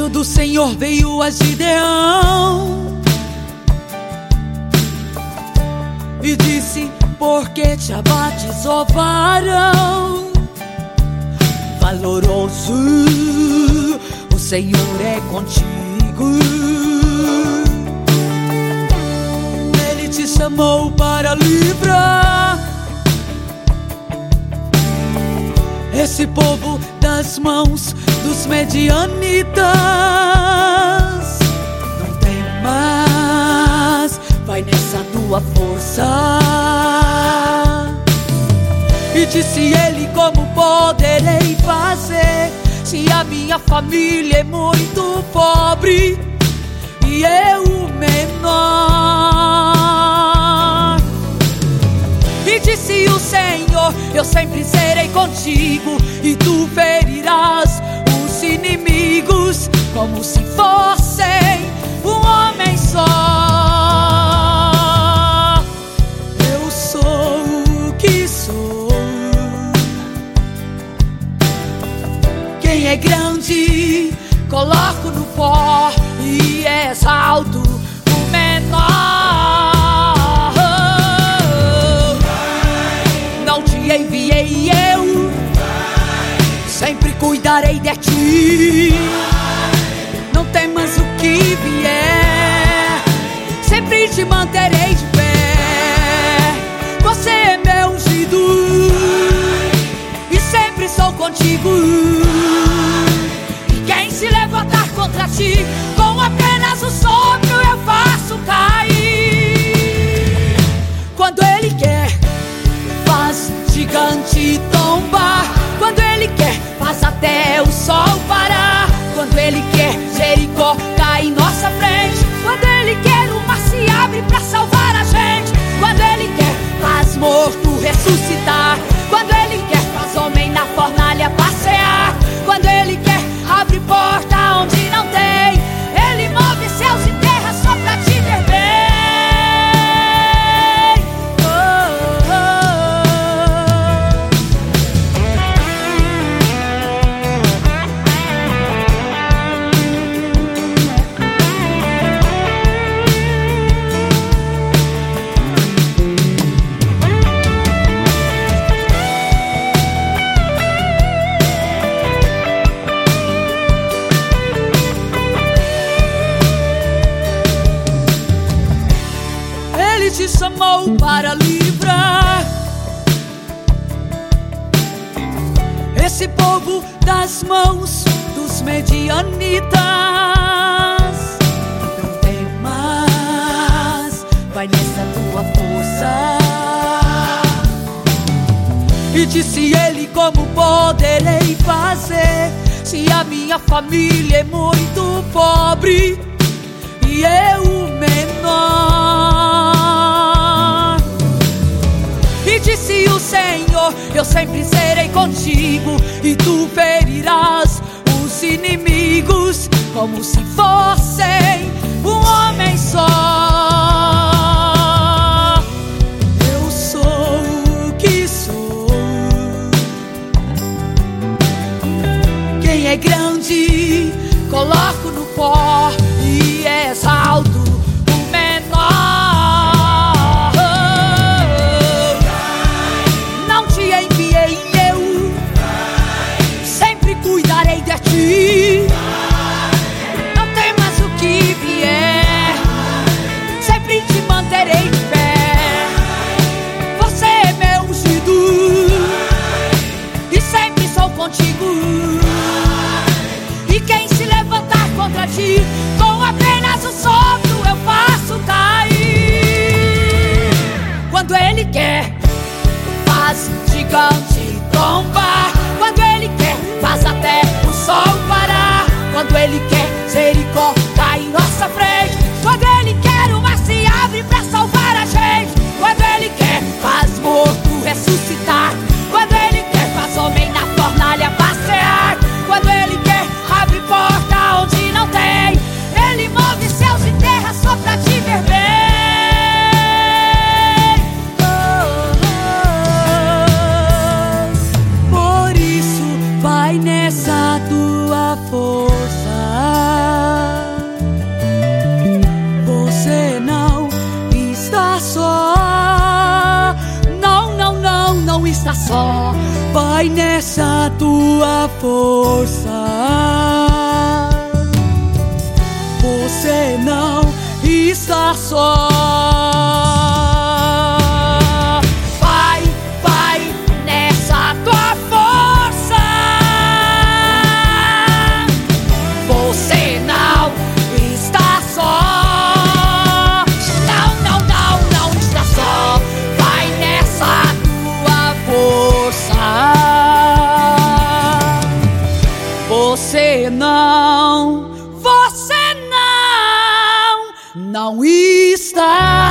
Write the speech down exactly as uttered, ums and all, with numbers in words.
anjo do Senhor veio a Gideão e disse: por que te abates, ó varão valoroso? O Senhor é contigo. Ele te chamou para livrar esse povo das mãos dos medianitas. Não temas, vai nessa tua força. E disse ele: como poderei fazer se a minha família é muito pobre e eu o menor? E disse o Senhor: eu sempre serei contigo, e tu ferirás os inimigos como se fossem um homem só. Eu sou o que sou. Quem é grande coloco no pó e exalto o menor. Não te enviei eu, sempre cuidarei de ti. Não temas o que vier, sempre te manterei de pé. Você é meu ungido e sempre sou contigo. E quem se levantar contra ti, com apenas um sopro eu faço cair. Quando ele quer, faz gigante tombar. Quando ele quer, faz até o sol parar. Quando ele quer, Jericó cai em nossa frente. Quando ele quer, o mar se abre pra salvar a gente. Quando ele quer, faz morto ressuscitar. Quando ele quer, faz homem na fornalha passear. Quando ele quer, abre porta onde não tem. Ele move céus e terra só pra te ver bem. Oh, oh, Ele te chamou para livrar esse povo das mãos dos medianitas. Não temas, vai nessa tua força. E disse ele: como poderei fazer se a minha família é muito pobre e eu o menor? E disse o Senhor: eu sempre serei contigo, e tu ferirás os inimigos como se fossem um homem só. Eu sou o que sou. Quem é grande coloco no pó e exalto o menor. Não te enviei eu, sempre cuidarei de ti. Não temas o que vier, está só. Vai nessa tua força. Você não está só. Vai, vai nessa tua força. Você não está só. Não, não, não, não está só. Vai nessa tua força. Você não, você não, não está